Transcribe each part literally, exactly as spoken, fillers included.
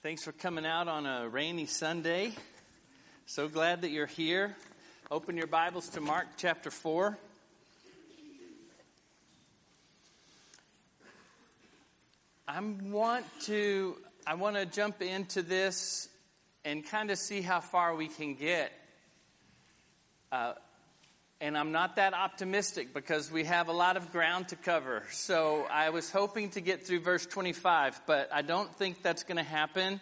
Thanks for coming out on a rainy Sunday. So glad that you're here. Open your Bibles to Mark chapter four. I want to I want to jump into this and kind of see how far we can get. Uh, and I'm not that optimistic because we have a lot of ground to cover. So I was hoping to get through verse twenty-five, but I don't think that's going to happen.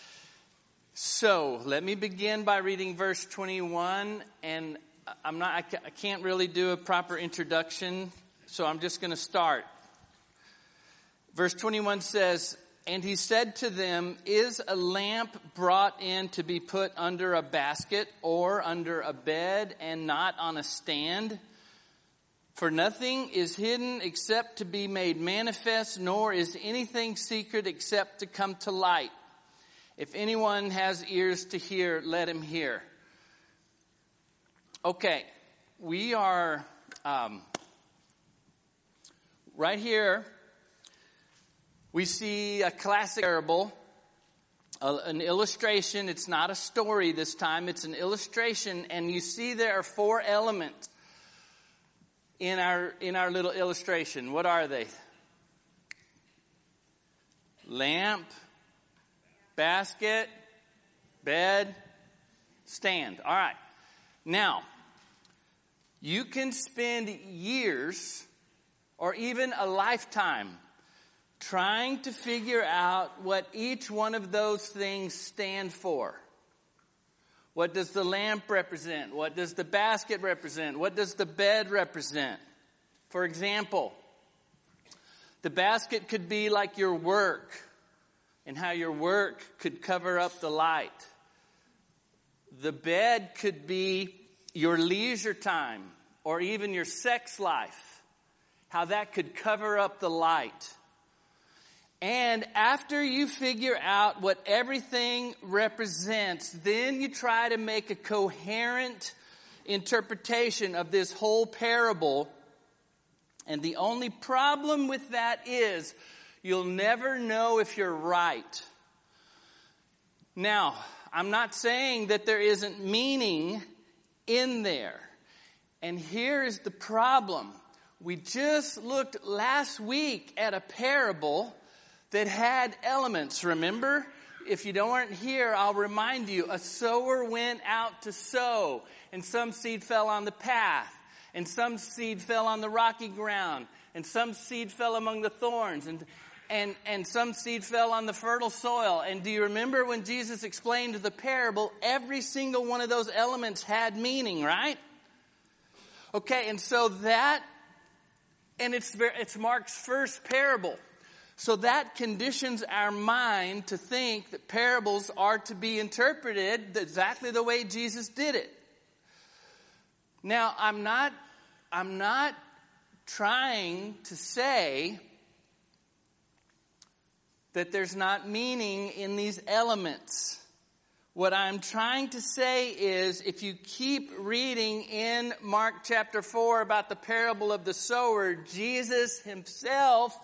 So let me begin by reading verse twenty-one, and I'm not I can't really do a proper introduction, so I'm just going to start. Verse twenty-one says, "And he said to them, 'Is a lamp brought in to be put under a basket or under a bed and not on a stand? For nothing is hidden except to be made manifest, nor is anything secret except to come to light. If anyone has ears to hear, let him hear.'" Okay, we are um, right here. We see a classic parable, an illustration. It's not a story this time. It's an illustration. And you see there are four elements in our in our little illustration. What are they? Lamp, basket, bed, stand. All right. Now, you can spend years or even a lifetime trying to figure out what each one of those things stand for. What does the lamp represent? What does the basket represent? What does the bed represent? For example, the basket could be like your work and how your work could cover up the light. The bed could be your leisure time or even your sex life, how that could cover up the light. And after you figure out what everything represents, then you try to make a coherent interpretation of this whole parable. And the only problem with that is you'll never know if you're right. Now, I'm not saying that there isn't meaning in there. And here is the problem. We just looked last week at a parable that had elements. Remember? If you weren't here, I'll remind you. A sower went out to sow, and some seed fell on the path, and some seed fell on the rocky ground, and some seed fell among the thorns, and and and some seed fell on the fertile soil. And do you remember when Jesus explained the parable, every single one of those elements had meaning, right? Okay, and so that, and it's it's Mark's first parable. So that conditions our mind to think that parables are to be interpreted exactly the way Jesus did it. Now, I'm not, I'm not trying to say that there's not meaning in these elements. What I'm trying to say is, if you keep reading in Mark chapter four about the parable of the sower, Jesus himself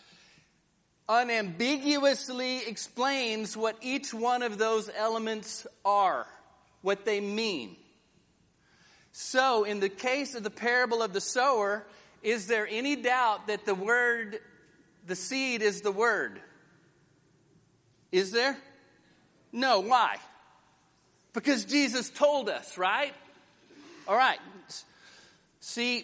unambiguously explains what each one of those elements are, what they mean. So, in the case of the parable of the sower, is there any doubt that the word, the seed is the word? Is there? No, why? Because Jesus told us, right? All right. See,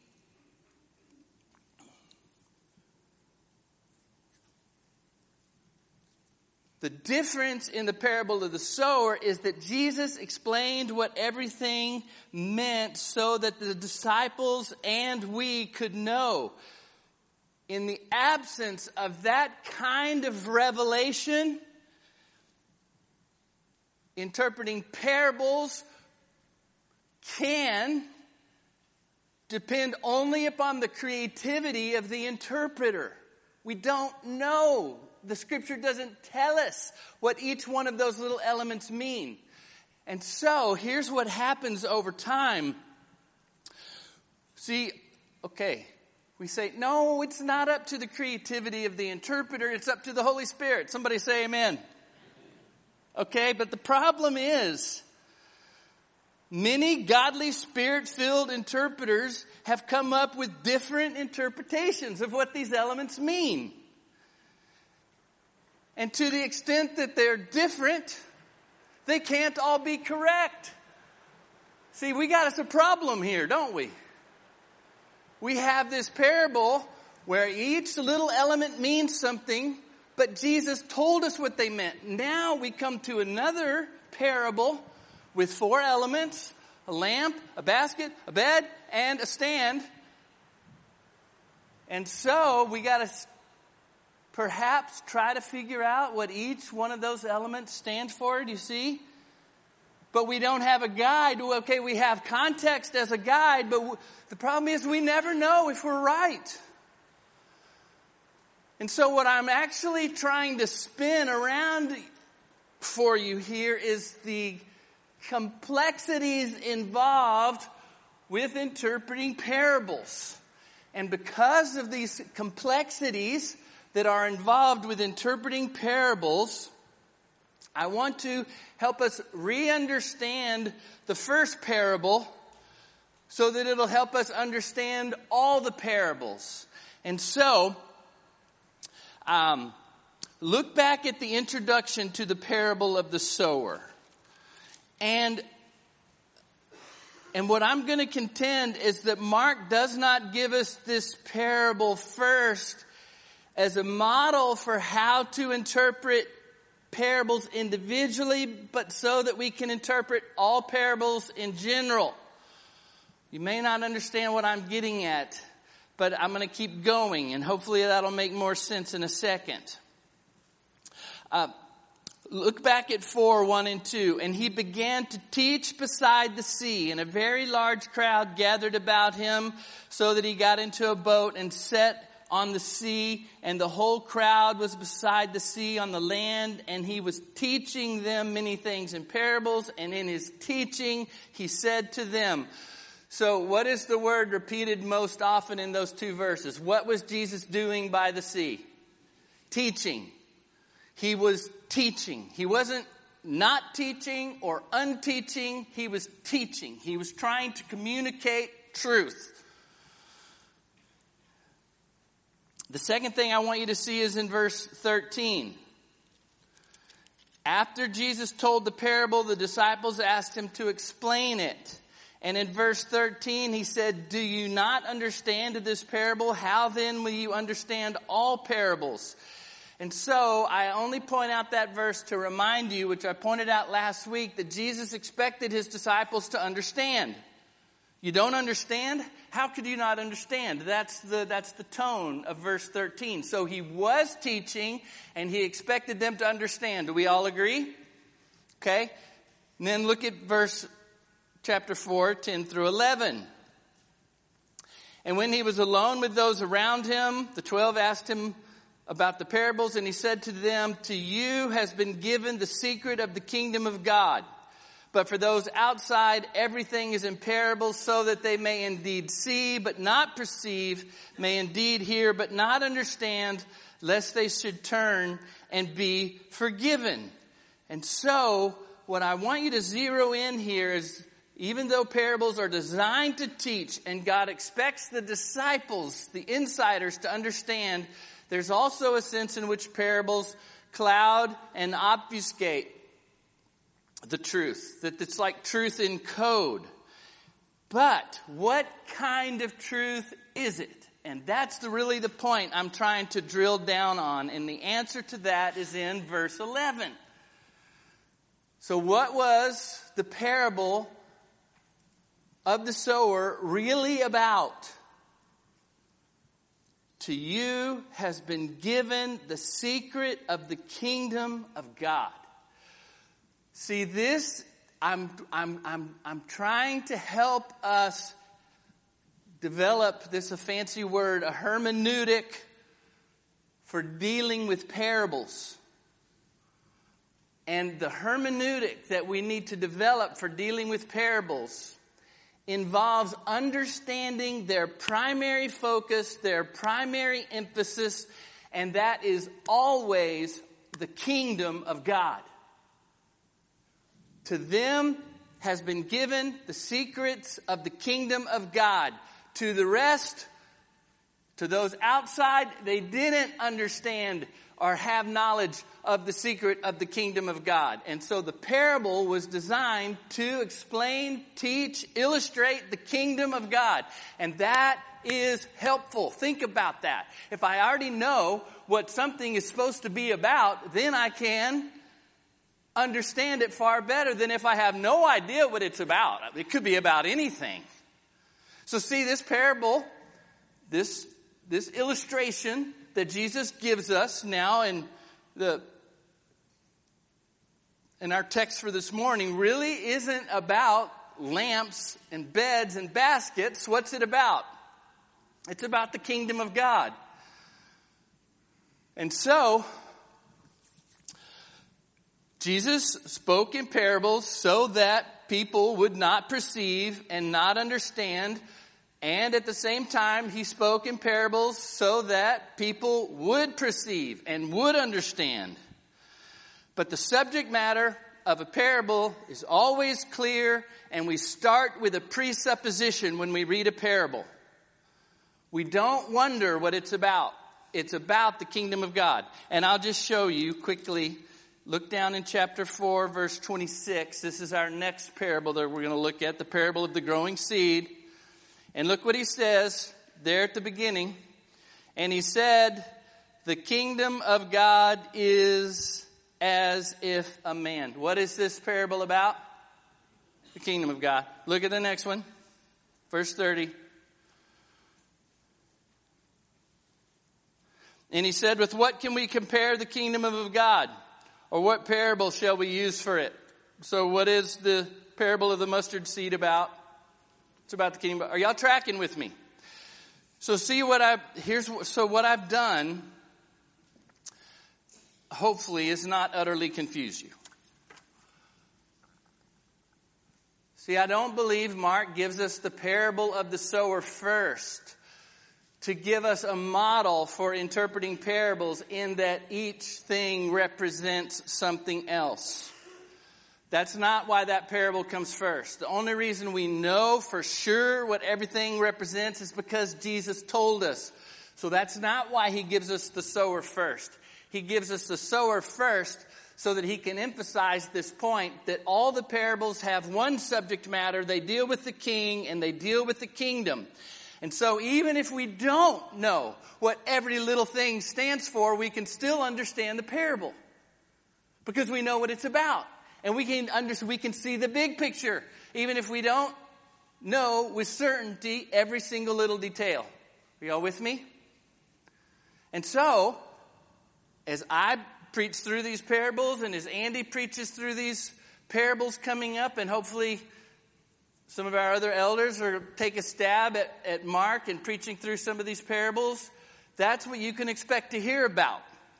the difference in the parable of the sower is that Jesus explained what everything meant so that the disciples and we could know. In the absence of that kind of revelation, interpreting parables can depend only upon the creativity of the interpreter. We don't know. The scripture doesn't tell us what each one of those little elements mean. And so, here's what happens over time. See, okay, we say, no, it's not up to the creativity of the interpreter. It's up to the Holy Spirit. Somebody say amen. Okay, but the problem is, many godly spirit-filled interpreters have come up with different interpretations of what these elements mean. And to the extent that they're different, they can't all be correct. See, we got us a problem here, don't we? We have this parable where each little element means something, but Jesus told us what they meant. Now we come to another parable with four elements: a lamp, a basket, a bed, and a stand. And so we got to perhaps try to figure out what each one of those elements stands for. Do you see? But we don't have a guide. Okay, we have context as a guide, but w- the problem is we never know if we're right. And so what I'm actually trying to spin around for you here is the complexities involved with interpreting parables. And because of these complexities that are involved with interpreting parables, I want to help us re-understand the first parable so that it'll help us understand all the parables. And so, um, look back at the introduction to the parable of the sower. And, and what I'm going to contend is that Mark does not give us this parable first as a model for how to interpret parables individually, but so that we can interpret all parables in general. You may not understand what I'm getting at, but I'm going to keep going, and hopefully that'll make more sense in a second. Uh, look back at four, one and two. And he began to teach beside the sea, and a very large crowd gathered about him, so that he got into a boat and set on the sea, and the whole crowd was beside the sea on the land, and he was teaching them many things in parables, and in his teaching he said to them. So what is the word repeated most often in those two verses? What was Jesus doing by the sea? Teaching. He was teaching. He wasn't not teaching or unteaching. He was teaching. He was trying to communicate truth. The second thing I want you to see is in verse thirteen. After Jesus told the parable, the disciples asked him to explain it. And in verse thirteen, he said, "Do you not understand this parable? How then will you understand all parables?" And so I only point out that verse to remind you, which I pointed out last week, that Jesus expected his disciples to understand. You don't understand? How could you not understand? That's the, that's the tone of verse thirteen. So he was teaching, and he expected them to understand. Do we all agree? Okay. And then look at verse chapter four, ten through eleven. And when he was alone with those around him, the twelve asked him about the parables, and he said to them, "To you has been given the secret of the kingdom of God. But for those outside, everything is in parables, so that they may indeed see, but not perceive, may indeed hear, but not understand, lest they should turn and be forgiven." And so, what I want you to zero in here is, even though parables are designed to teach, and God expects the disciples, the insiders, to understand, there's also a sense in which parables cloud and obfuscate the truth, that it's like truth in code. But what kind of truth is it? And that's the, really the point I'm trying to drill down on. And the answer to that is in verse eleven. So what was the parable of the sower really about? To you has been given the secret of the kingdom of God. See, this, I'm, I'm, I'm, I'm trying to help us develop, this a fancy word, a hermeneutic for dealing with parables. And the hermeneutic that we need to develop for dealing with parables involves understanding their primary focus, their primary emphasis, and that is always the kingdom of God. To them has been given the secrets of the kingdom of God. To the rest, to those outside, they didn't understand or have knowledge of the secret of the kingdom of God. And so the parable was designed to explain, teach, illustrate the kingdom of God. And that is helpful. Think about that. If I already know what something is supposed to be about, then I can understand it far better than if I have no idea what it's about. It could be about anything. So see, this parable, this, this illustration that Jesus gives us now in the in our text for this morning really isn't about lamps and beds and baskets. What's it about? It's about the kingdom of God. And so, Jesus spoke in parables so that people would not perceive and not understand. And at the same time, he spoke in parables so that people would perceive and would understand. But the subject matter of a parable is always clear, and we start with a presupposition when we read a parable. We don't wonder what it's about. It's about the kingdom of God. And I'll just show you quickly. Look down in chapter four, verse twenty-six. This is our next parable that we're going to look at, the parable of the growing seed. And look what he says there at the beginning. And he said, the kingdom of God is as if a man. What is this parable about? The kingdom of God. Look at the next one. Verse thirty. And he said, with what can we compare the kingdom of God? Or what parable shall we use for it? So what is the parable of the mustard seed about? It's about the kingdom. Are y'all tracking with me? So see what I here's so what I've done, hopefully, is not utterly confuse you. See, I don't believe Mark gives us the parable of the sower first to give us a model for interpreting parables in that each thing represents something else. That's not why that parable comes first. The only reason we know for sure what everything represents is because Jesus told us. So that's not why he gives us the sower first. He gives us the sower first so that he can emphasize this point that all the parables have one subject matter. They deal with the king and they deal with the kingdom. And so even if we don't know what every little thing stands for, we can still understand the parable because we know what it's about. And we can under, we can see the big picture, even if we don't know with certainty every single little detail. Are y'all with me? And so, as I preach through these parables and as Andy preaches through these parables coming up, and hopefully some of our other elders will take a stab at, at Mark and preaching through some of these parables, that's what you can expect to hear about,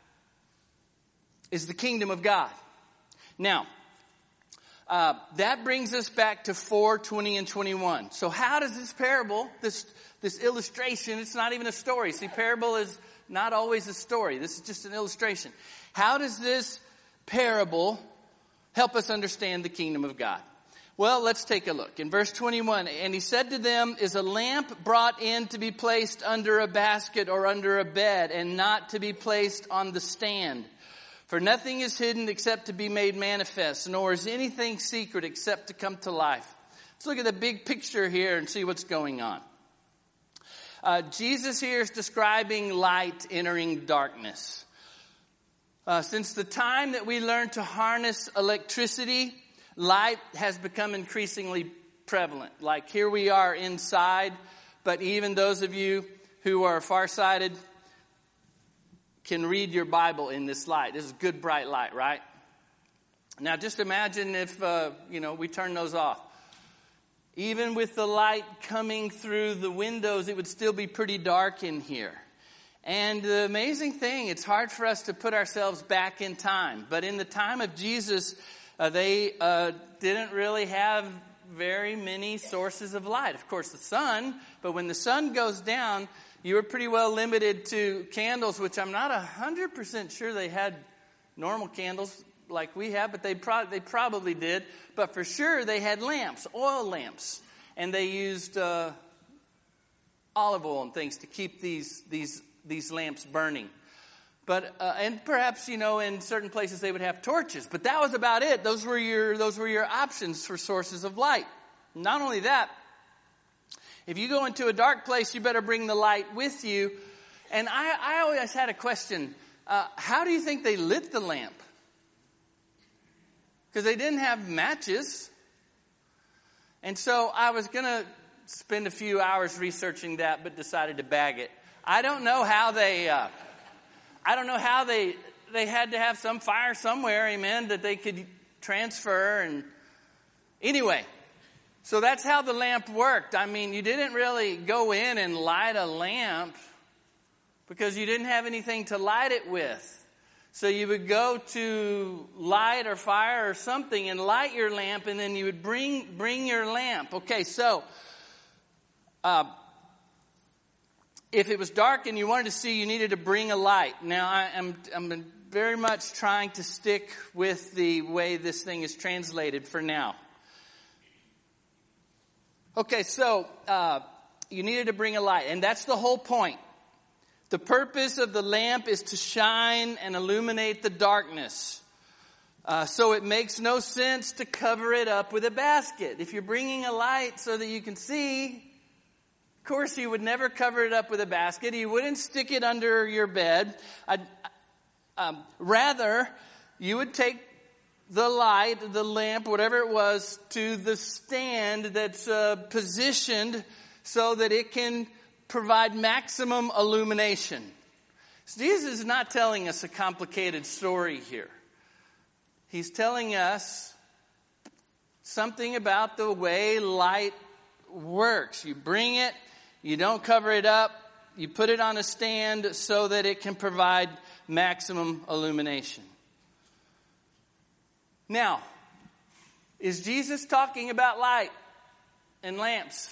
is the kingdom of God. Now, uh, that brings us back to four, twenty, and twenty-one. So how does this parable, this, this illustration, it's not even a story. See, parable is not always a story. This is just an illustration. How does this parable help us understand the kingdom of God? Well, let's take a look. In verse twenty-one, and he said to them, is a lamp brought in to be placed under a basket or under a bed, and not to be placed on the stand? For nothing is hidden except to be made manifest, nor is anything secret except to come to life. Let's look at the big picture here and see what's going on. Uh, Jesus here is describing light entering darkness. Uh, since the time that we learned to harness electricity, light has become increasingly prevalent. Like here we are inside, but even those of you who are farsighted can read your Bible in this light. This is good, bright light, right? Now just imagine if, uh, you know, we turn those off. Even with the light coming through the windows, it would still be pretty dark in here. And the amazing thing, it's hard for us to put ourselves back in time. But in the time of Jesus, uh, they uh, didn't really have very many sources of light. Of course, the sun, but when the sun goes down, you were pretty well limited to candles, which I'm not one hundred percent sure they had normal candles. like we have, but they, pro- they probably did. But for sure, they had lamps, oil lamps. And they used uh, olive oil and things to keep these these these lamps burning. But uh, and perhaps, you know, in certain places they would have torches. But that was about it. Those were your those were your options for sources of light. Not only that, if you go into a dark place, you better bring the light with you. And I, I always had a question. Uh, how do you think they lit the lamp? Because they didn't have matches. And so I was going to spend a few hours researching that, but decided to bag it. I don't know how they... Uh, I don't know how they they had to have some fire somewhere, amen, that they could transfer. And anyway, so that's how the lamp worked. I mean, you didn't really go in and light a lamp because you didn't have anything to light it with. So you would go to light or fire or something and light your lamp, and then you would bring bring your lamp. Okay, so... Uh, If it was dark and you wanted to see, you needed to bring a light. Now, I am I'm very much trying to stick with the way this thing is translated for now. Okay, so uh, you needed to bring a light, and that's the whole point. The purpose of the lamp is to shine and illuminate the darkness. Uh, so it makes no sense to cover it up with a basket. If you're bringing a light so that you can see... Of course, you would never cover it up with a basket. You wouldn't stick it under your bed. Um, rather, you would take the light, the lamp, whatever it was, to the stand that's uh, positioned so that it can provide maximum illumination. So Jesus is not telling us a complicated story here. He's telling us something about the way light works. You bring it. You don't cover it up. You put it on a stand so that it can provide maximum illumination. Now, is Jesus talking about light and lamps?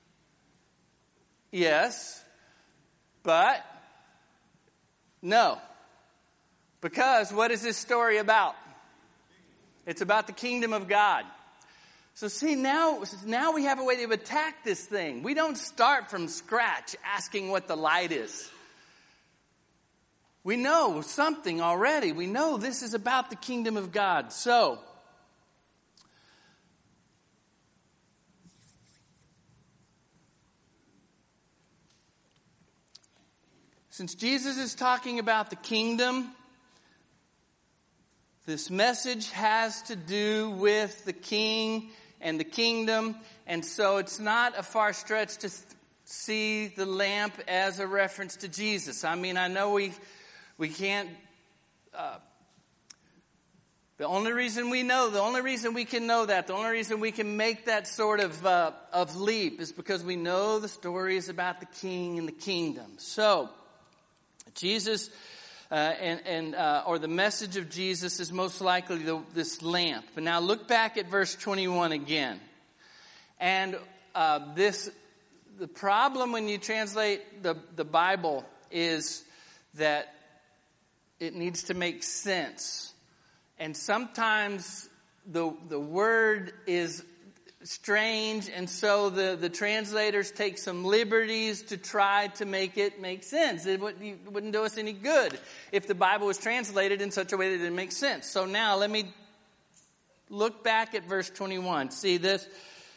Yes, but no. Because what is this story about? It's about the kingdom of God. So see, now, now we have a way to attack this thing. We don't start from scratch asking what the light is. We know something already. We know this is about the kingdom of God. So, since Jesus is talking about the kingdom, this message has to do with the king and the kingdom, and so it's not a far stretch to th- see the lamp as a reference to Jesus. I mean, I know we we can't... Uh, the only reason we know, the only reason we can know that, the only reason we can make that sort of uh, of leap is because we know the story is about the king and the kingdom. So, Jesus... Uh, and, and uh, or the message of Jesus is most likely the, this lamp. But now look back at verse twenty-one again. And uh, this, the problem when you translate the, the Bible is that it needs to make sense. And sometimes the the word is strange, and so the, the translators take some liberties to try to make it make sense. It wouldn't, it wouldn't do us any good if the Bible was translated in such a way that it didn't make sense. So now let me look back at verse twenty-one. See this?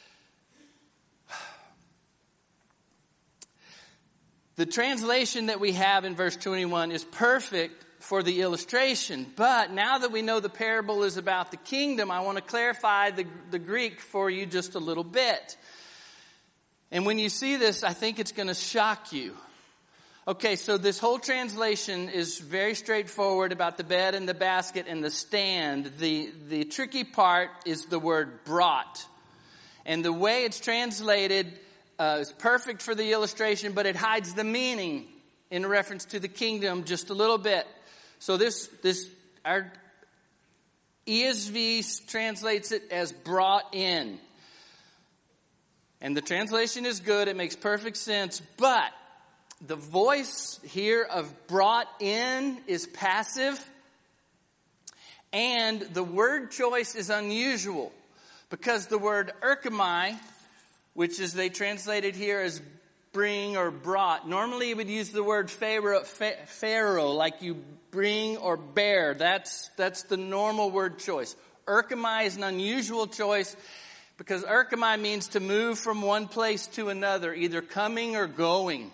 The translation that we have in verse twenty-one is perfect for the illustration. But now that we know the parable is about the kingdom, I want to clarify the, the Greek for you just a little bit. And when you see this, I think it's going to shock you. Okay, so this whole translation is very straightforward about the bed and the basket and the stand. The, the tricky part is the word brought. And the way it's translated uh, is perfect for the illustration, but it hides the meaning in reference to the kingdom just a little bit. So this, this, our E S V translates it as brought in. And the translation is good. It makes perfect sense. But the voice here of brought in is passive. And the word choice is unusual because the word erchomai, which is they translated here as bring or brought. Normally you would use the word pharaoh, pharaoh, like you bring or bear. That's, that's the normal word choice. Erchomai is an unusual choice because erchomai means to move from one place to another, either coming or going.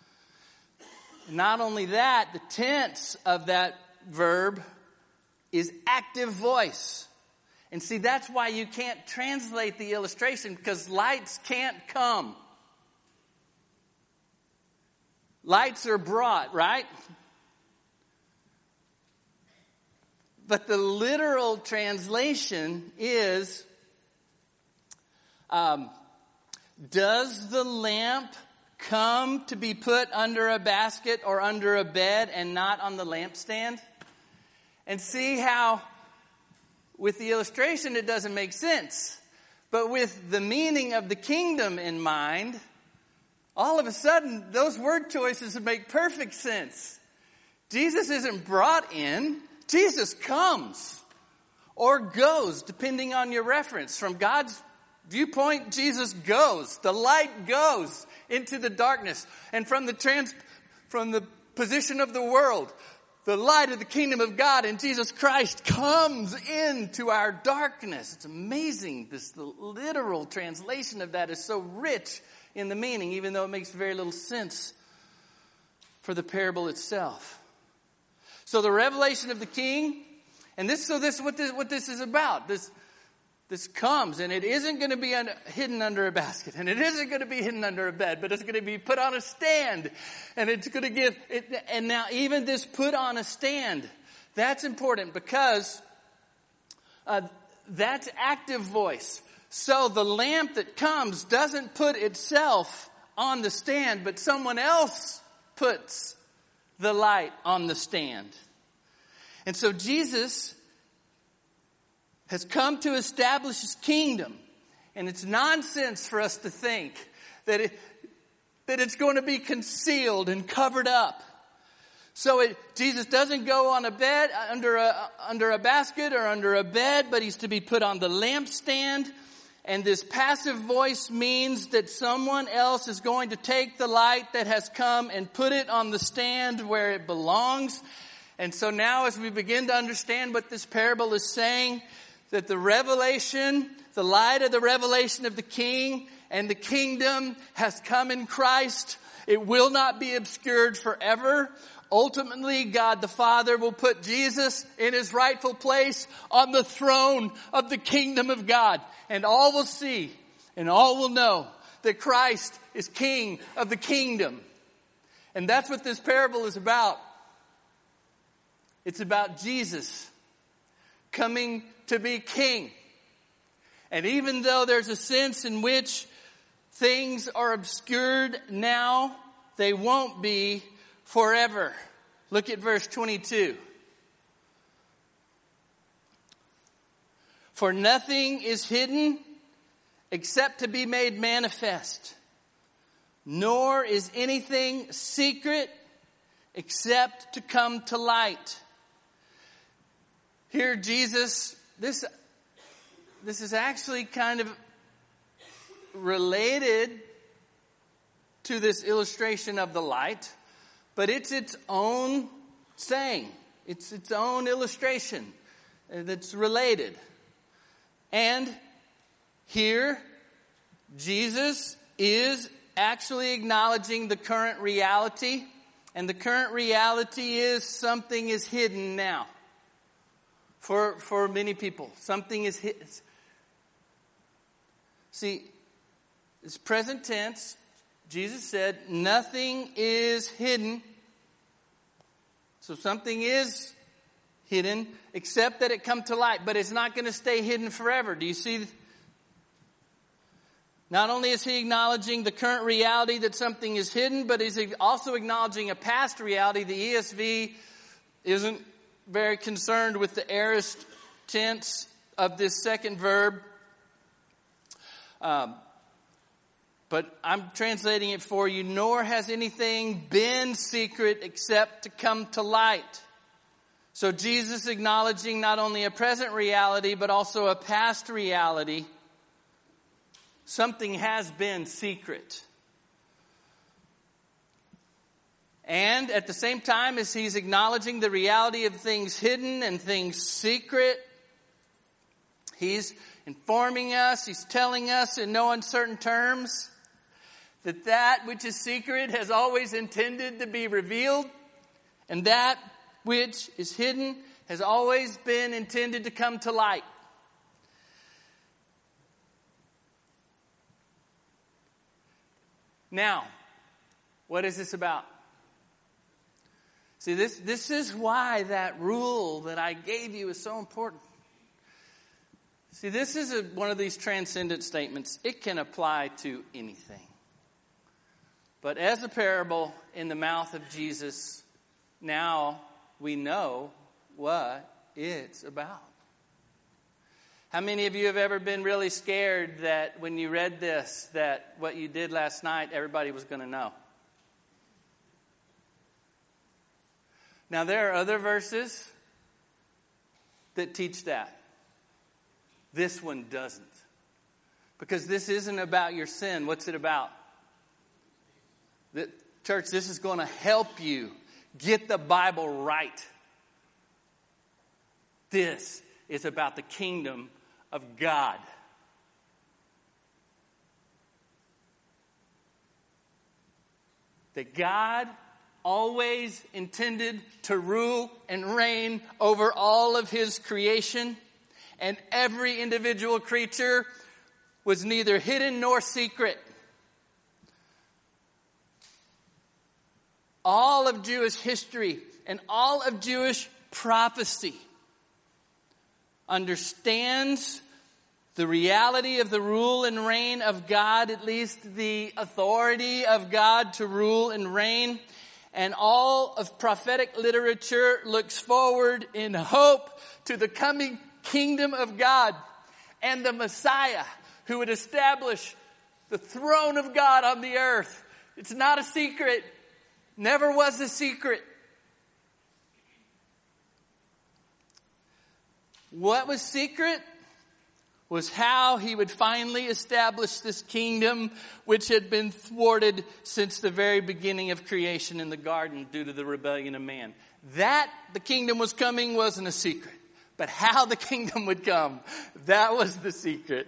Not only that, the tense of that verb is active voice. And see, that's why you can't translate the illustration because lights can't come. Lights are brought, right? But the literal translation is, um, does the lamp come to be put under a basket or under a bed and not on the lampstand? And see how with the illustration it doesn't make sense. But with the meaning of the kingdom in mind, all of a sudden those word choices make perfect sense. Jesus isn't brought in. Jesus comes or goes, depending on your reference. From God's viewpoint, Jesus goes. The light goes into the darkness. And from the trans, from the position of the world, the light of the kingdom of God in Jesus Christ comes into our darkness. It's amazing. This the literal translation of that is so rich in the meaning, even though it makes very little sense for the parable itself. So the revelation of the king, and this, so this is what this, what this is about. This, this comes, and it isn't going to be under, hidden under a basket, and it isn't going to be hidden under a bed, but it's going to be put on a stand, and it's going to give, it, and now even this put on a stand, that's important because uh, that's active voice. So the lamp that comes doesn't put itself on the stand, but someone else puts the light on the stand. And so Jesus has come to establish his kingdom. And it's nonsense for us to think that it, that it's going to be concealed and covered up. So it, Jesus doesn't go on a bed, under a, under a basket or under a bed, but he's to be put on the lampstand. And this passive voice means that someone else is going to take the light that has come and put it on the stand where it belongs. And so now as we begin to understand what this parable is saying, that the revelation, the light of the revelation of the King and the kingdom has come in Christ. It will not be obscured forever. Ultimately, God the Father will put Jesus in his rightful place on the throne of the kingdom of God. And all will see and all will know that Christ is King of the kingdom. And that's what this parable is about. It's about Jesus coming to be king. And even though there's a sense in which things are obscured now, they won't be forever. Look at verse twenty-two. For nothing is hidden except to be made manifest, nor is anything secret except to come to light. Here Jesus, this, this is actually kind of related to this illustration of the light, but it's its own saying. It's its own illustration that's related. And here, Jesus is actually acknowledging the current reality, and the current reality is something is hidden now. For, for many people, something is hidden. See, it's present tense. Jesus said, nothing is hidden. So something is hidden, except that it come to light. But it's not going to stay hidden forever. Do you see? Not only is he acknowledging the current reality that something is hidden, but he's also acknowledging a past reality. The E S V isn't very concerned with the aorist tense of this second verb. Um, but I'm translating it for you. Nor has anything been secret except to come to light. So Jesus acknowledging not only a present reality, but also a past reality. Something has been secret. And at the same time as he's acknowledging the reality of things hidden and things secret, he's informing us, he's telling us in no uncertain terms that that which is secret has always intended to be revealed, and that which is hidden has always been intended to come to light. Now, what is this about? See, this, this is why that rule that I gave you is so important. See, this is a, one of these transcendent statements. It can apply to anything. But as a parable in the mouth of Jesus, now we know what it's about. How many of you have ever been really scared that when you read this, that what you did last night, everybody was going to know? Now, there are other verses that teach that. This one doesn't. Because this isn't about your sin. What's it about? The, church, this is going to help you get the Bible right. This is about the kingdom of God. That God always intended to rule and reign over all of his creation, and every individual creature was neither hidden nor secret. All of Jewish history and all of Jewish prophecy understands the reality of the rule and reign of God, at least the authority of God to rule and reign. And all of prophetic literature looks forward in hope to the coming kingdom of God and the Messiah who would establish the throne of God on the earth. It's not a secret. Never was a secret. What was secret was how he would finally establish this kingdom which had been thwarted since the very beginning of creation in the garden due to the rebellion of man. That the kingdom was coming wasn't a secret. But how the kingdom would come, that was the secret.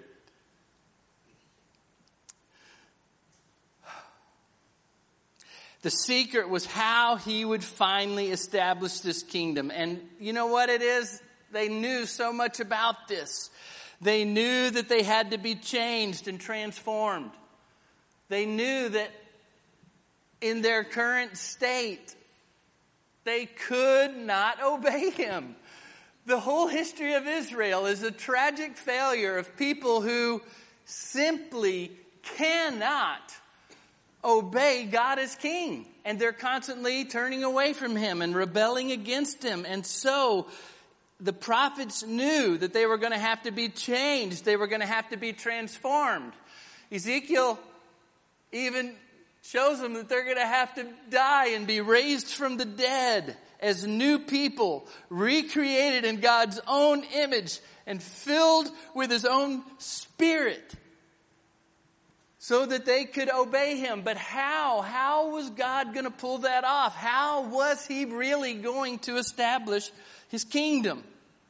The secret was how he would finally establish this kingdom. And you know what it is? They knew so much about this. They knew that they had to be changed and transformed. They knew that in their current state, they could not obey him. The whole history of Israel is a tragic failure of people who simply cannot obey God as king. And they're constantly turning away from him and rebelling against him. And so the prophets knew that they were going to have to be changed. They were going to have to be transformed. Ezekiel even shows them that they're going to have to die and be raised from the dead as new people, recreated in God's own image and filled with his own spirit so that they could obey him. But how? How was God going to pull that off? How was he really going to establish his kingdom?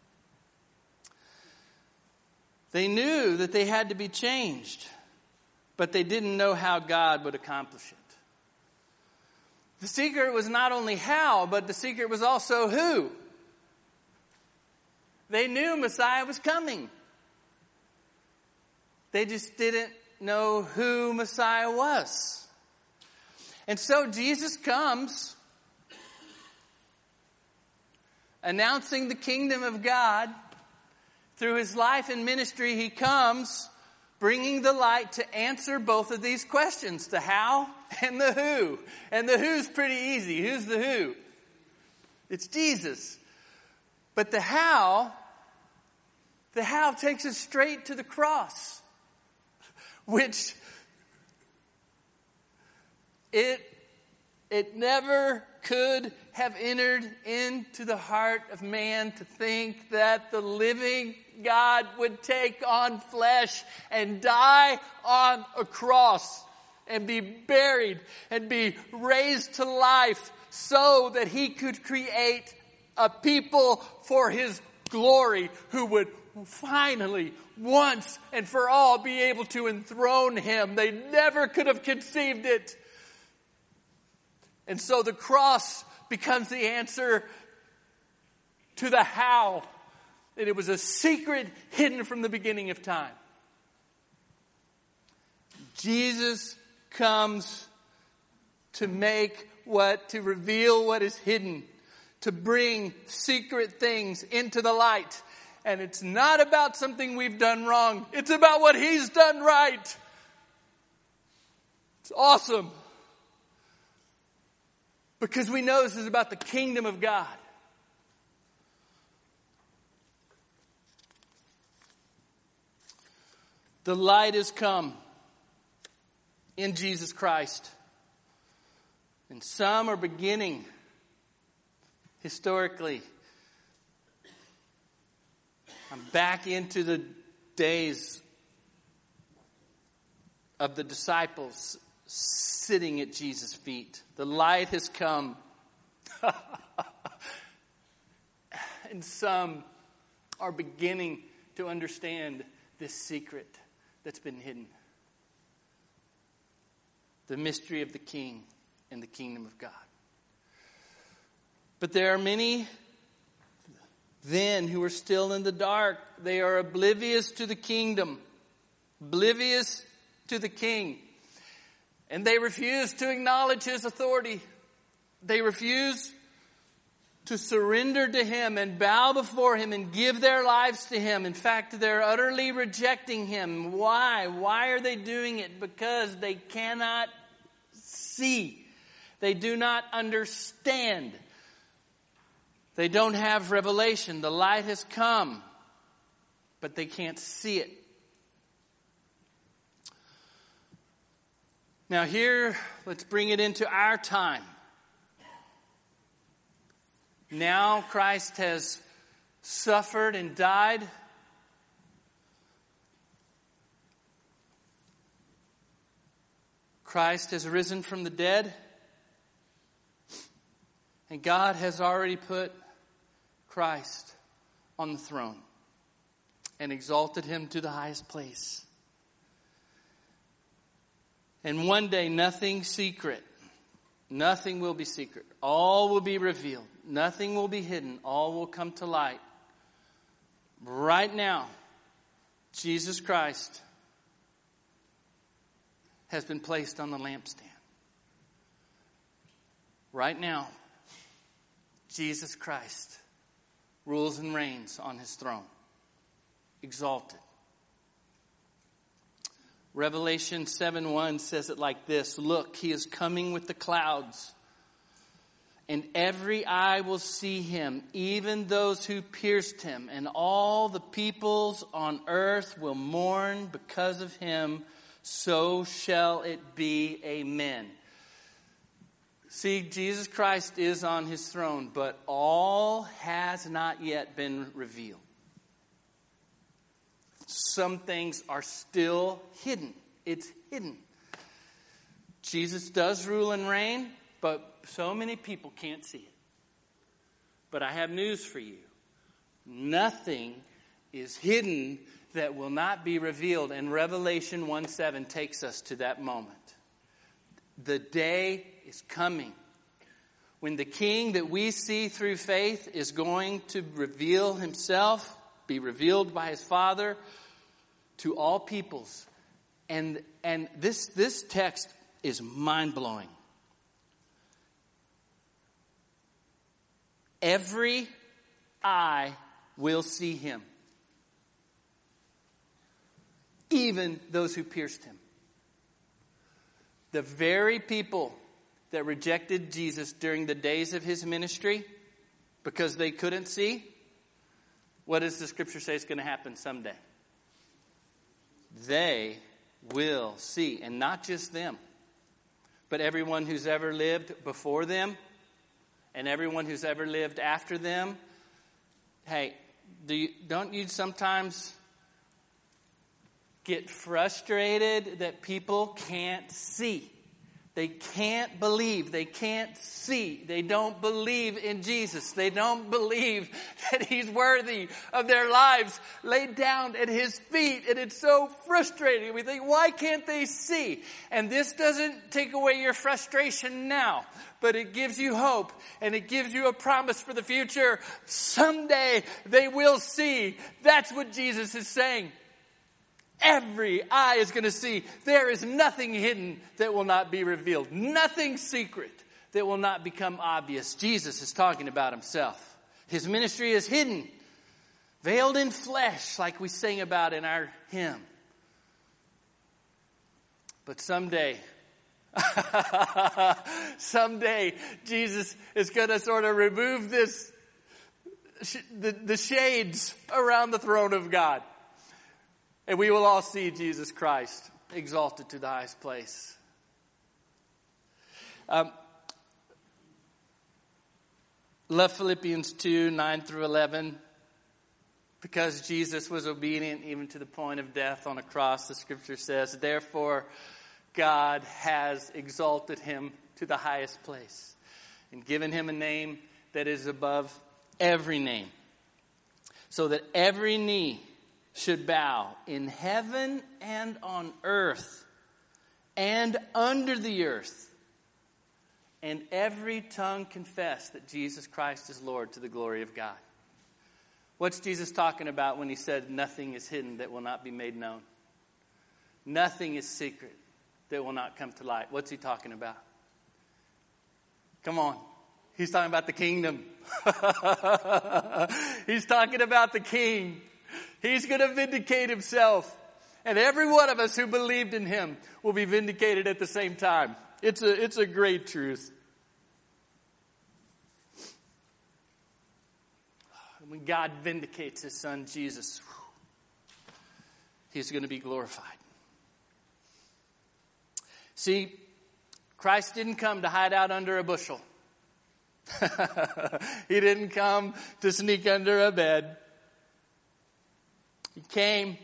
They knew that they had to be changed, but they didn't know how God would accomplish it. The secret was not only how, but the secret was also who. They knew Messiah was coming. They just didn't know who Messiah was. And so Jesus comes announcing the kingdom of God. Through his life and ministry, he comes bringing the light to answer both of these questions, the how and the who. And the who's pretty easy. Who's the who? It's Jesus. But the how, the how takes us straight to the cross, which it, it never could have entered into the heart of man to think that the living God would take on flesh and die on a cross and be buried and be raised to life so that he could create a people for his glory who would finally, once and for all, be able to enthrone him. They never could have conceived it. And so the cross becomes the answer to the how. And it was a secret hidden from the beginning of time. Jesus comes to make what, to reveal what is hidden, to bring secret things into the light. And it's not about something we've done wrong. It's about what he's done right. It's awesome. Because we know this is about the kingdom of God. The light has come in Jesus Christ. And some are beginning, historically. I'm back into the days of the disciples sitting at Jesus' feet. The light has come. And some are beginning to understand this secret that's been hidden. The mystery of the King and the kingdom of God. But there are many then who are still in the dark. They are oblivious to the kingdom, oblivious to the King. And they refuse to acknowledge his authority. They refuse to surrender to him and bow before him and give their lives to him. In fact, they're utterly rejecting him. Why? Why are they doing it? Because they cannot see. They do not understand. They don't have revelation. The light has come, but they can't see it. Now here, let's bring it into our time. Now Christ has suffered and died. Christ has risen from the dead. And God has already put Christ on the throne and exalted him to the highest place. And one day, nothing secret, nothing will be secret. All will be revealed. Nothing will be hidden. All will come to light. Right now, Jesus Christ has been placed on the lampstand. Right now, Jesus Christ rules and reigns on his throne, exalted. Revelation seven one says it like this: "Look, he is coming with the clouds, and every eye will see him, even those who pierced him, and all the peoples on earth will mourn because of him. So shall it be. Amen." See, Jesus Christ is on his throne, but all has not yet been revealed. Some things are still hidden. It's hidden. Jesus does rule and reign, but so many people can't see it. But I have news for you. Nothing is hidden that will not be revealed. And Revelation one seven takes us to that moment. The day is coming when the King that we see through faith is going to reveal himself, be revealed by his Father to all peoples. And and this this text is mind-blowing. Every eye will see him, even those who pierced him. The very people that rejected Jesus during the days of his ministry because they couldn't see, what does the scripture say is going to happen someday? They will see. And not just them, but everyone who's ever lived before them and everyone who's ever lived after them. Hey, do you, don't you sometimes get frustrated that people can't see? They can't believe. They can't see. They don't believe in Jesus. They don't believe that He's worthy of their lives laid down at His feet. And it's so frustrating. We think, why can't they see? And this doesn't take away your frustration now, but it gives you hope and it gives you a promise for the future. Someday they will see. That's what Jesus is saying. Every eye is going to see. There is nothing hidden that will not be revealed. Nothing secret that will not become obvious. Jesus is talking about Himself. His ministry is hidden, veiled in flesh, like we sing about in our hymn. But someday, someday, Jesus is going to sort of remove this, the, the shades around the throne of God. And we will all see Jesus Christ exalted to the highest place. Um, love Philippians two, nine through eleven. Because Jesus was obedient even to the point of death on a cross, the scripture says, therefore God has exalted Him to the highest place and given Him a name that is above every name, so that every knee should bow in heaven and on earth and under the earth, and every tongue confess that Jesus Christ is Lord to the glory of God. What's Jesus talking about when He said nothing is hidden that will not be made known? Nothing is secret that will not come to light. What's He talking about? Come on. He's talking about the kingdom. He's talking about the King. He's going to vindicate Himself. And every one of us who believed in Him will be vindicated at the same time. It's a, it's a great truth. When God vindicates His Son, Jesus, He's going to be glorified. See, Christ didn't come to hide out under a bushel. He didn't come to sneak under a bed. He came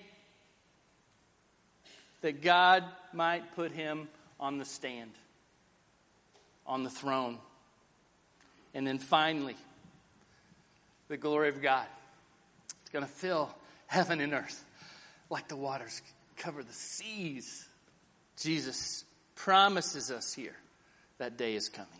that God might put Him on the stand, on the throne. And then finally, the glory of God. It's going to fill heaven and earth like the waters cover the seas. Jesus promises us here that day is coming.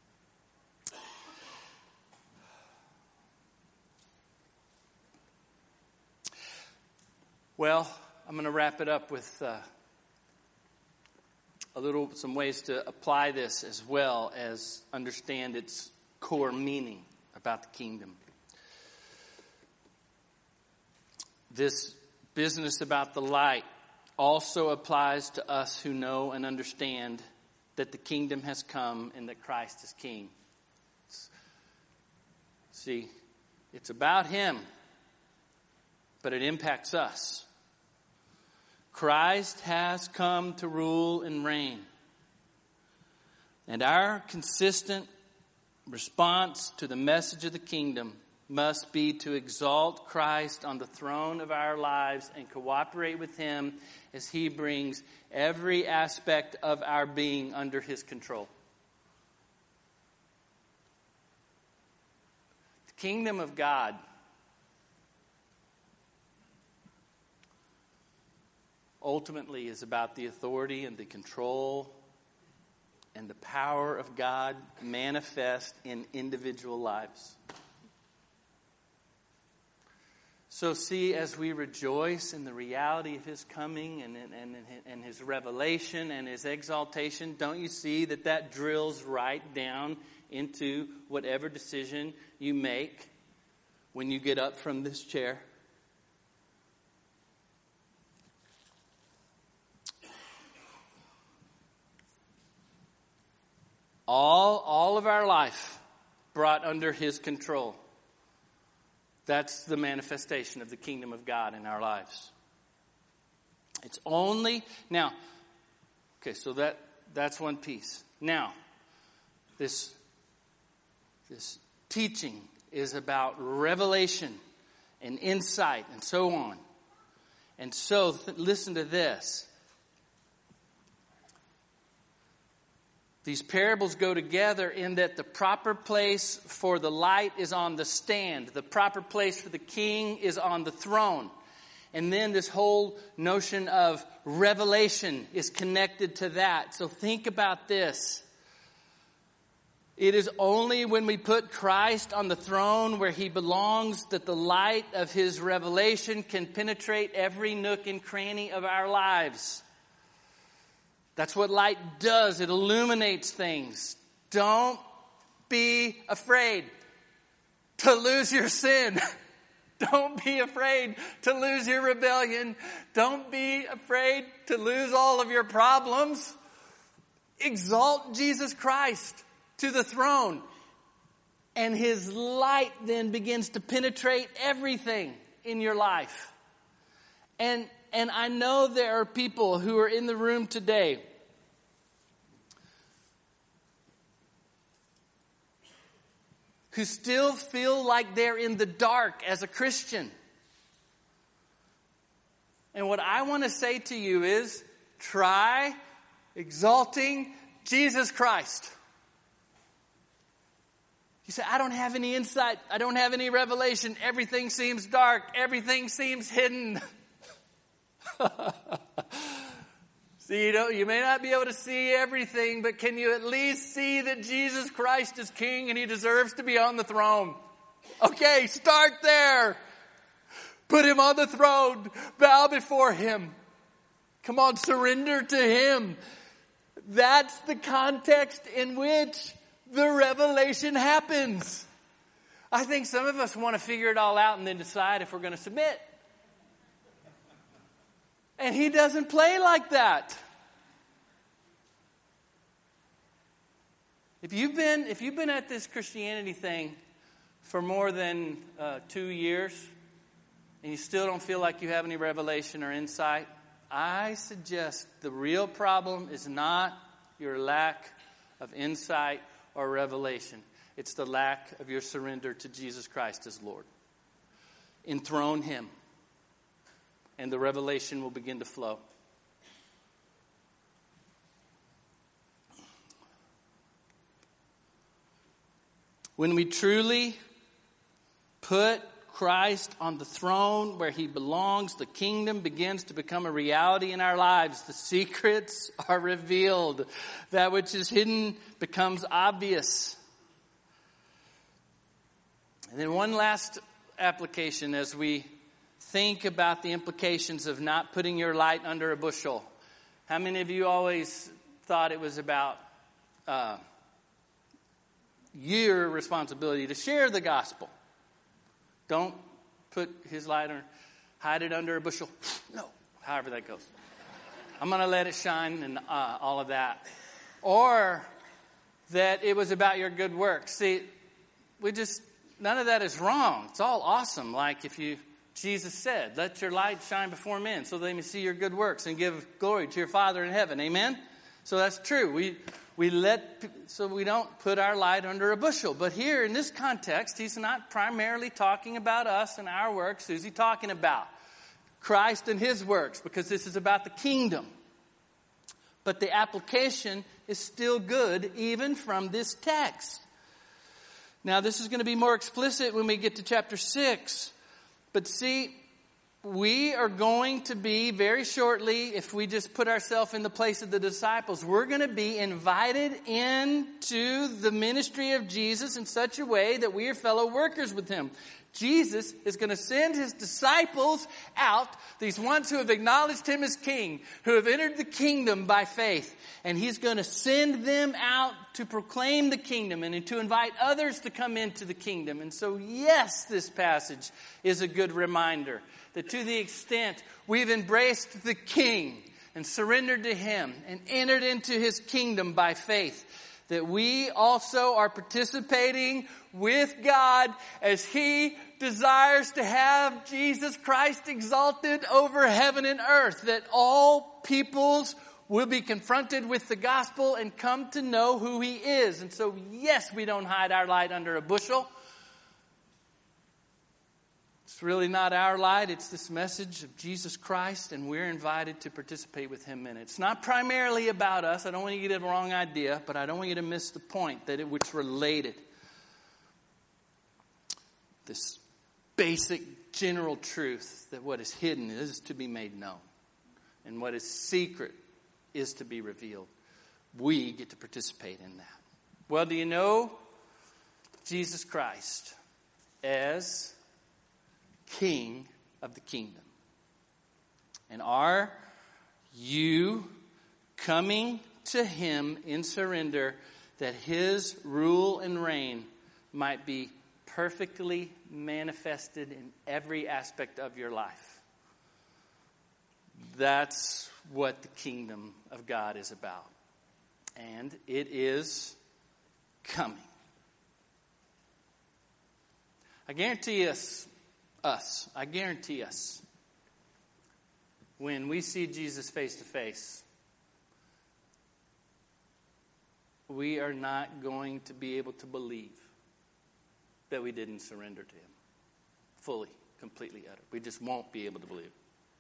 Well, I'm going to wrap it up with uh, a little, some ways to apply this as well as understand its core meaning about the kingdom. This business about the light also applies to us who know and understand that the kingdom has come and that Christ is King. See, it's about Him, but it impacts us. Christ has come to rule and reign. And our consistent response to the message of the kingdom must be to exalt Christ on the throne of our lives and cooperate with Him as He brings every aspect of our being under His control. The kingdom of God ultimately is about the authority and the control and the power of God manifest in individual lives. So see, as we rejoice in the reality of His coming and, and, and, and His revelation and His exaltation, don't you see that that drills right down into whatever decision you make when you get up from this chair? All, all of our life brought under His control. That's the manifestation of the kingdom of God in our lives. It's only, now, okay, so that that's one piece. Now, this This teaching is about revelation and insight and so on. And so, th- listen to this. These parables go together in that the proper place for the light is on the stand. The proper place for the king is on the throne. And then this whole notion of revelation is connected to that. So think about this. It is only when we put Christ on the throne where he belongs that the light of his revelation can penetrate every nook and cranny of our lives. That's what light does. It illuminates things. Don't be afraid to lose your sin. Don't be afraid to lose your rebellion. Don't be afraid to lose all of your problems. Exalt Jesus Christ to the throne. And his light then begins to penetrate everything in your life. And And I know there are people who are in the room today who still feel like they're in the dark as a Christian. And what I want to say to you is, try exalting Jesus Christ. You say, I don't have any insight. I don't have any revelation. Everything seems dark. Everything seems hidden. See, you know, you may not be able to see everything, but can you at least see that Jesus Christ is King and he deserves to be on the throne? Okay, start there. Put him on the throne. Bow before him. Come on, surrender to him. That's the context in which the revelation happens. I think some of us want to figure it all out and then decide if we're going to submit. And he doesn't play like that. If you've been, if you've been at this Christianity thing for more than uh, two years and you still don't feel like you have any revelation or insight, I suggest the real problem is not your lack of insight or revelation. It's the lack of your surrender to Jesus Christ as Lord. Enthrone him. And the revelation will begin to flow. When we truly put Christ on the throne where he belongs, the kingdom begins to become a reality in our lives. The secrets are revealed. That which is hidden becomes obvious. And then one last application as we think about the implications of not putting your light under a bushel. How many of you always thought it was about uh, your responsibility to share the gospel? Don't put his light or hide it under a bushel. No, however that goes. I'm going to let it shine and uh, all of that. Or that it was about your good works. See, we just, none of that is wrong. It's all awesome. Like if you... Jesus said, let your light shine before men so they may see your good works and give glory to your Father in heaven. Amen? So that's true. We we let so we don't put our light under a bushel. But here in this context, he's not primarily talking about us and our works. Who's he talking about? Christ and his works, because this is about the kingdom. But the application is still good even from this text. Now, this is going to be more explicit when we get to chapter six. But see, we are going to be very shortly, if we just put ourselves in the place of the disciples, we're going to be invited into the ministry of Jesus in such a way that we are fellow workers with him. Jesus is going to send his disciples out, these ones who have acknowledged him as king, who have entered the kingdom by faith. And he's going to send them out to proclaim the kingdom and to invite others to come into the kingdom. And so, yes, this passage is a good reminder that to the extent we've embraced the king and surrendered to him and entered into his kingdom by faith, that we also are participating with God as he desires to have Jesus Christ exalted over heaven and earth, that all peoples will be confronted with the gospel and come to know who he is. And so, yes, we don't hide our light under a bushel. It's really not our light. It's this message of Jesus Christ, and we're invited to participate with him in it. It's not primarily about us. I don't want you to get the wrong idea, but I don't want you to miss the point that it, it's related. This basic general truth that what is hidden is to be made known, and what is secret is to be revealed. We get to participate in that. Well, do you know Jesus Christ as King of the kingdom? And are you coming to him in surrender that his rule and reign might be perfectly manifested in every aspect of your life? That's what the kingdom of God is about. And it is coming. I guarantee us, us, I guarantee us, when we see Jesus face to face, we are not going to be able to believe that we didn't surrender to him fully, completely, utter. We just won't be able to believe.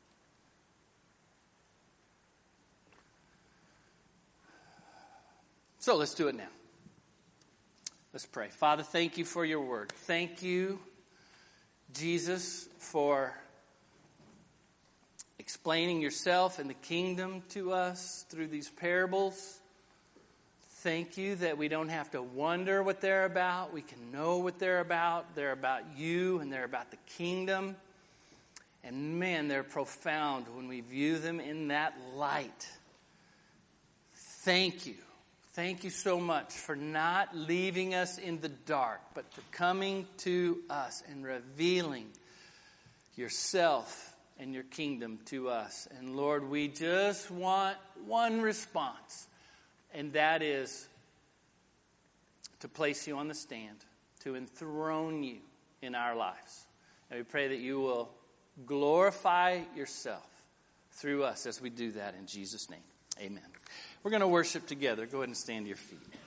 So let's do it now. Let's pray. Father, thank you for your word. Thank you, Jesus, for explaining yourself and the kingdom to us through these parables. Thank you that we don't have to wonder what they're about. We can know what they're about. They're about you and they're about the kingdom. And man, they're profound when we view them in that light. Thank you. Thank you so much for not leaving us in the dark, but for coming to us and revealing yourself and your kingdom to us. And Lord, we just want one response, and that is to place you on the stand, to enthrone you in our lives. And we pray that you will glorify yourself through us as we do that in Jesus' name. Amen. We're going to worship together. Go ahead and stand to your feet.